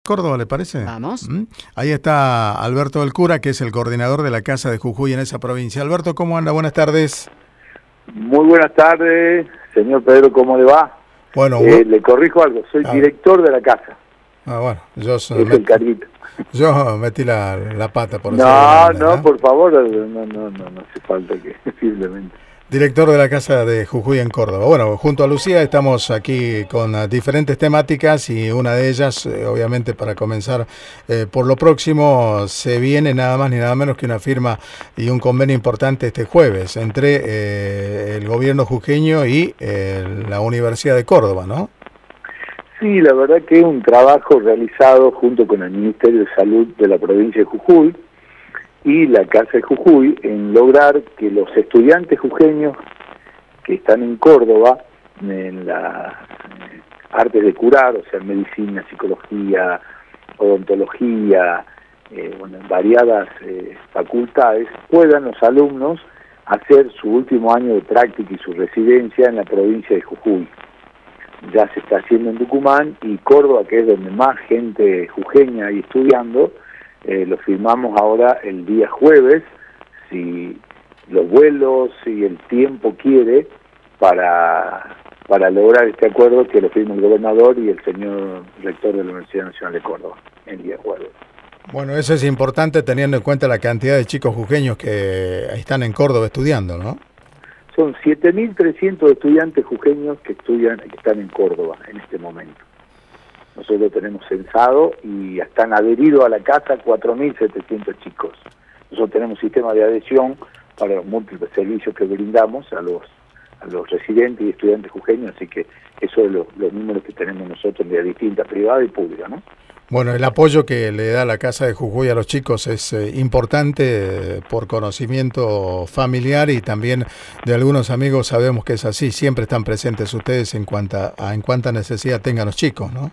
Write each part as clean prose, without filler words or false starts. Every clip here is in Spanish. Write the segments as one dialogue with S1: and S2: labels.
S1: Córdoba, ¿le parece?
S2: Vamos.
S1: Ahí está Alberto del Cura, que es el coordinador de la Casa de Jujuy en esa provincia. Alberto, ¿cómo anda? Buenas tardes.
S3: Muy buenas tardes, señor Pedro, ¿cómo le va?
S1: Bueno,
S3: le corrijo algo, soy director de la casa.
S1: Bueno, yo soy
S3: el carguito.
S1: Yo metí la pata por eso.
S3: No, por favor, no hace falta que simplemente.
S1: Director de la Casa de Jujuy en Córdoba. Bueno, junto a Lucía estamos aquí con diferentes temáticas y una de ellas, obviamente para comenzar por lo próximo, se viene nada más ni nada menos que una firma y un convenio importante este jueves entre el gobierno jujeño y la Universidad de Córdoba, ¿no?
S3: Sí, la verdad que es un trabajo realizado junto con el Ministerio de Salud de la provincia de Jujuy y la Casa de Jujuy en lograr que los estudiantes jujeños que están en Córdoba en las artes de curar, o sea, medicina, psicología, odontología, en variadas facultades, puedan los alumnos hacer su último año de práctica y su residencia en la provincia de Jujuy. Ya se está haciendo en Tucumán y Córdoba, que es donde más gente jujeña hay estudiando, lo firmamos ahora el día jueves, si los vuelos y el tiempo quiere, para lograr este acuerdo que lo firma el gobernador y el señor rector de la Universidad Nacional de Córdoba el día jueves.
S1: Bueno, eso es importante teniendo en cuenta la cantidad de chicos jujeños que están en Córdoba estudiando, ¿no?
S3: Son 7.300 estudiantes jujeños que están en Córdoba en este momento. Nosotros tenemos censado y están adheridos a la casa 4.700 chicos. Nosotros tenemos sistema de adhesión para los múltiples servicios que brindamos a los residentes y estudiantes jujeños, así que eso es los números que tenemos nosotros de distintas, privada y pública, ¿no?
S1: Bueno, el apoyo que le da la Casa de Jujuy a los chicos es importante por conocimiento familiar y también de algunos amigos sabemos que es así, siempre están presentes ustedes en cuanta necesidad tengan los chicos, ¿no?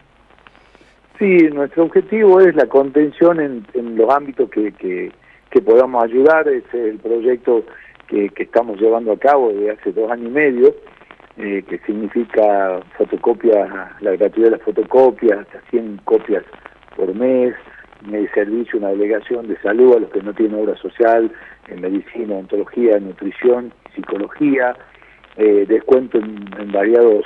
S3: Sí, nuestro objetivo es la contención en los ámbitos que podamos ayudar. Es el proyecto que estamos llevando a cabo desde hace 2 años y medio, que significa fotocopias, la gratuidad de las fotocopias, hasta 100 copias por mes, servicio, una delegación de salud a los que no tienen obra social, en medicina, odontología, nutrición, psicología, descuento en variados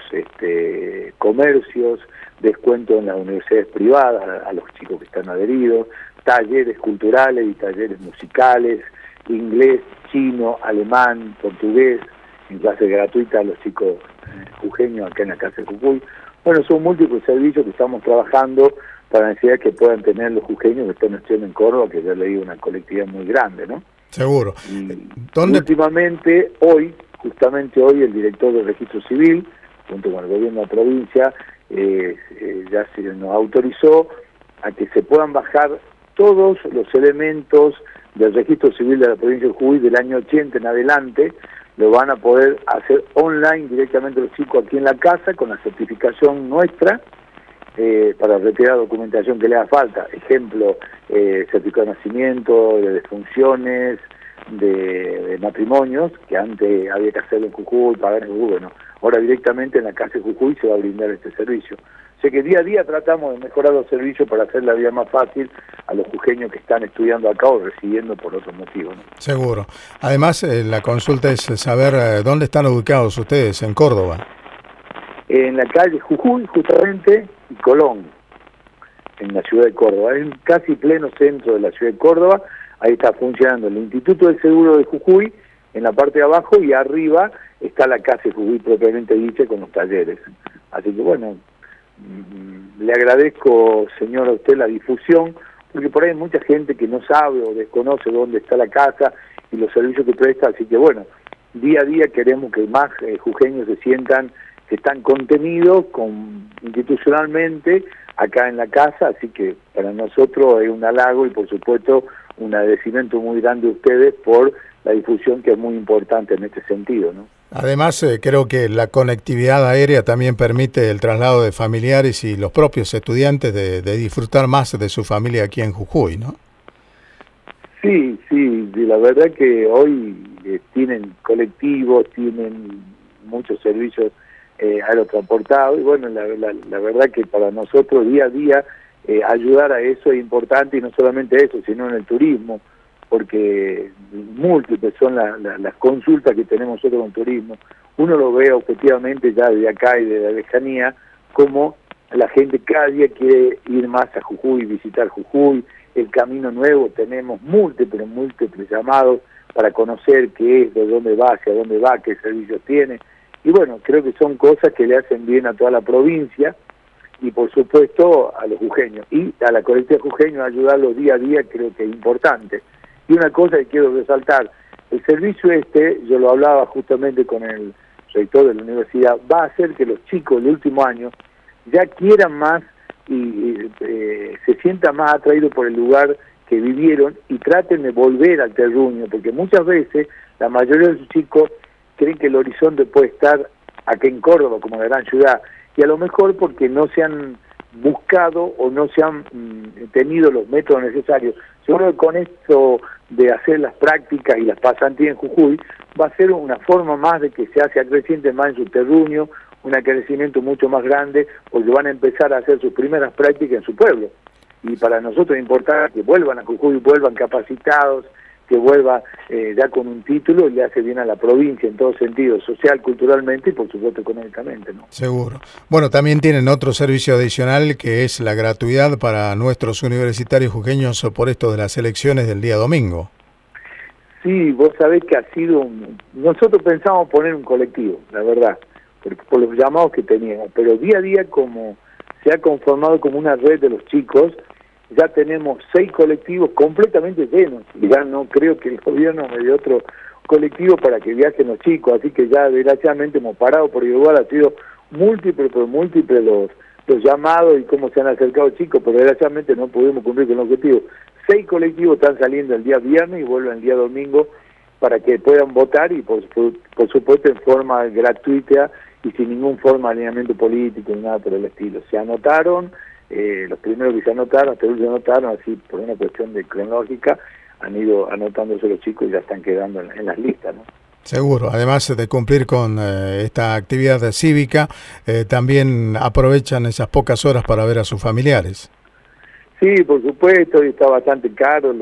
S3: comercios, descuento en las universidades privadas a los chicos que están adheridos, talleres culturales y talleres musicales, inglés, chino, alemán, portugués, en clase gratuita a los chicos jujeños acá en la Casa de Jujuy. Bueno, son múltiples servicios que estamos trabajando para la necesidad que puedan tener los jujeños que están estudiando en Córdoba, que ya leí una colectividad muy grande, ¿no?
S1: Seguro.
S3: Y últimamente, justamente hoy, el director del Registro Civil, junto con el gobierno de la provincia, ya se nos autorizó a que se puedan bajar todos los elementos del Registro Civil de la provincia de Jujuy del año 80 en adelante. Lo van a poder hacer online directamente los chicos aquí en la casa con la certificación nuestra para retirar documentación que le haga falta. Ejemplo, certificado de nacimiento, de defunciones, de matrimonios, que antes había que hacerlo en Jujuy, pagar en Jujuy. Bueno, ahora directamente en la Casa de Jujuy se va a brindar este servicio. O sea que día a día tratamos de mejorar los servicios para hacer la vida más fácil a los jujeños que están estudiando acá o residiendo por otros motivos, ¿no?
S1: Seguro. Además, la consulta es saber dónde están ubicados ustedes, en Córdoba.
S3: En la calle Jujuy, justamente, y Colón, en la ciudad de Córdoba. Es casi pleno centro de la ciudad de Córdoba. Ahí está funcionando el Instituto del Seguro de Jujuy, en la parte de abajo, y arriba está la Casa de Jujuy propiamente dicha con los talleres. Así que bueno, le agradezco, señor, a usted la difusión, porque por ahí hay mucha gente que no sabe o desconoce dónde está la casa y los servicios que presta, así que bueno, día a día queremos que más jujeños se sientan que están contenidos institucionalmente acá en la casa, así que para nosotros es un halago y por supuesto un agradecimiento muy grande a ustedes por la difusión que es muy importante en este sentido, ¿no?
S1: Además, creo que la conectividad aérea también permite el traslado de familiares y los propios estudiantes de disfrutar más de su familia aquí en Jujuy, ¿no?
S3: Sí, la verdad que hoy tienen colectivos, tienen muchos servicios aerotransportados y bueno, la verdad que para nosotros día a día ayudar a eso es importante, y no solamente eso, sino en el turismo, porque múltiples son las consultas que tenemos nosotros con turismo. Uno lo ve objetivamente ya de acá y de la lejanía, como la gente cada día quiere ir más a Jujuy, visitar Jujuy, el Camino Nuevo, tenemos múltiples llamados para conocer qué es, de dónde va, hacia dónde va, qué servicios tiene, y bueno, creo que son cosas que le hacen bien a toda la provincia, y por supuesto a los jujeños, y a la colectividad jujeña ayudarlos día a día creo que es importante. Y una cosa que quiero resaltar, el servicio yo lo hablaba justamente con el rector de la universidad, va a hacer que los chicos del último año ya quieran más y se sientan más atraídos por el lugar que vivieron y traten de volver al terruño, porque muchas veces la mayoría de los chicos creen que el horizonte puede estar aquí en Córdoba, como la gran ciudad, y a lo mejor porque no se han buscado o no se han tenido los métodos necesarios. Seguro que con esto de hacer las prácticas y las pasantías en Jujuy va a ser una forma más de que se hace creciente más en su terruño, un crecimiento mucho más grande, porque van a empezar a hacer sus primeras prácticas en su pueblo. Y para nosotros es importante que vuelvan a Jujuy, vuelvan capacitados, que vuelva ya con un título, y le hace bien a la provincia en todo sentido, social, culturalmente y por supuesto económicamente, ¿no?
S1: Seguro. Bueno, también tienen otro servicio adicional que es la gratuidad para nuestros universitarios jujeños por esto de las elecciones del día domingo.
S3: Sí, vos sabés que ha sido nosotros pensamos poner un colectivo, la verdad, por los llamados que teníamos, pero día a día como se ha conformado como una red de los chicos, ya tenemos 6 colectivos completamente llenos, y ya no creo que el gobierno me dé otro colectivo para que viajen los chicos, así que ya desgraciadamente hemos parado, porque igual ha sido múltiples los llamados y cómo se han acercado chicos, pero desgraciadamente no pudimos cumplir con el objetivo. 6 colectivos están saliendo el día viernes y vuelven el día domingo para que puedan votar, y por supuesto en forma gratuita y sin ningún forma de alineamiento político ni nada por el estilo. Se anotaron, los primeros que se anotaron, hasta el último se anotaron, así por una cuestión de cronológica, han ido anotándose los chicos y ya están quedando en las listas, ¿no?
S1: Seguro, además de cumplir con esta actividad cívica, también aprovechan esas pocas horas para ver a sus familiares.
S3: Sí, por supuesto, y está bastante caro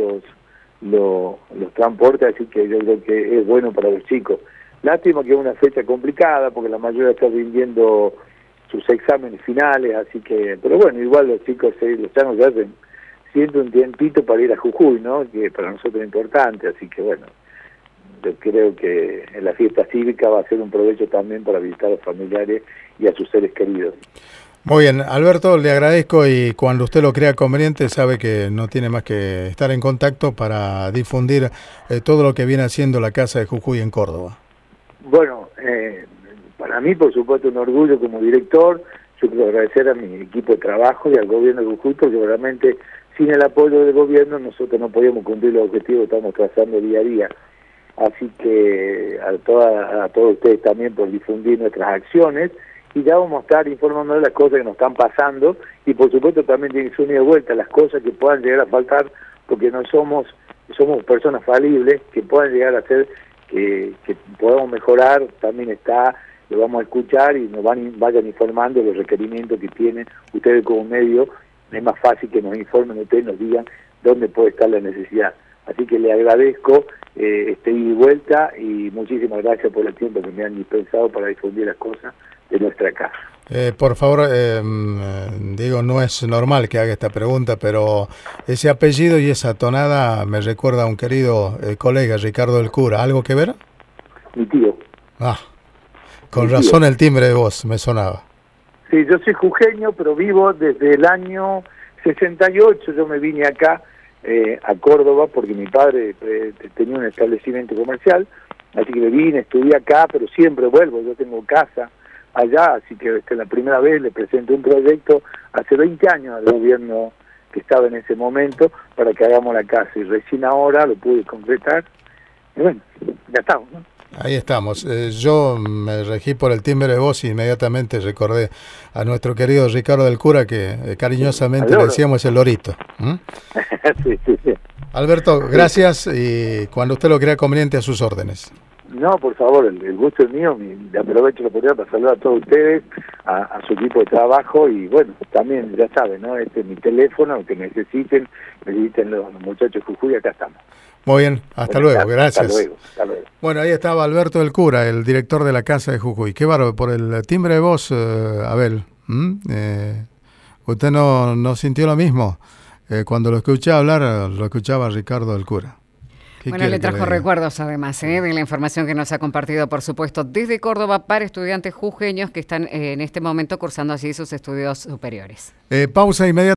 S3: los transportes, así que yo creo que es bueno para los chicos. Lástima que es una fecha complicada, porque la mayoría está rindiendo sus exámenes finales, así que, pero bueno, igual los chicos los chanos ya hacen siempre un tiempito para ir a Jujuy, ¿no? Que para nosotros es importante, así que bueno, yo creo que en la fiesta cívica va a ser un provecho también para visitar a los familiares y a sus seres queridos.
S1: Muy bien, Alberto, le agradezco, y cuando usted lo crea conveniente sabe que no tiene más que estar en contacto para difundir todo lo que viene haciendo la Casa de Jujuy en Córdoba.
S3: Bueno, para mí, por supuesto, un orgullo como director. Yo quiero agradecer a mi equipo de trabajo y al gobierno de Jujuy, porque realmente sin el apoyo del gobierno nosotros no podíamos cumplir los objetivos que estamos trazando día a día. Así que a todos ustedes también por difundir nuestras acciones, y ya vamos a estar informando de las cosas que nos están pasando, y por supuesto también tiene que ser unida de vuelta las cosas que puedan llegar a faltar, porque no somos personas falibles, que puedan llegar a ser que podamos mejorar, también está, lo vamos a escuchar y nos vayan informando de los requerimientos que tienen ustedes como medio. Es más fácil que nos informen ustedes, nos digan dónde puede estar la necesidad. Así que le agradezco este ida y vuelta, y muchísimas gracias por el tiempo que me han dispensado para difundir las cosas de nuestra casa.
S1: Por favor, digo, no es normal que haga esta pregunta, pero ese apellido y esa tonada me recuerda a un querido colega, Ricardo del Cura. ¿Algo que ver?
S3: Mi tío.
S1: Ah, con razón el timbre de voz me sonaba.
S3: Sí, yo soy jujeño, pero vivo desde el año 68. Yo me vine acá a Córdoba porque mi padre tenía un establecimiento comercial, así que me vine, estudié acá, pero siempre vuelvo. Yo tengo casa allá, así que la primera vez le presenté un proyecto hace 20 años al gobierno que estaba en ese momento para que hagamos la casa, y recién ahora lo pude concretar, y bueno, ya estamos, ¿no?
S1: Ahí estamos. Yo me regí por el timbre de voz y inmediatamente recordé a nuestro querido Ricardo del Cura, que cariñosamente le decíamos el lorito.
S3: Sí.
S1: Alberto, gracias, y cuando usted lo crea conveniente, a sus órdenes.
S3: No, por favor, el gusto es mío, aprovecho la oportunidad para saludar a todos ustedes, a su equipo de trabajo y bueno, también ya saben, ¿no? Este es mi teléfono, que necesiten los muchachos de Jujuy, acá estamos.
S1: Muy bien, hasta luego, gracias.
S3: Hasta luego.
S1: Bueno, ahí estaba Alberto del Cura, el director de la Casa de Jujuy. Qué bárbaro, por el timbre de voz, Abel. ¿Usted no sintió lo mismo? Cuando lo escuché hablar, lo escuchaba Ricardo del Cura.
S2: Bueno, le trajo recuerdos además de la información que nos ha compartido, por supuesto, desde Córdoba para estudiantes jujeños que están en este momento cursando allí sus estudios superiores.
S1: Pausa inmediata.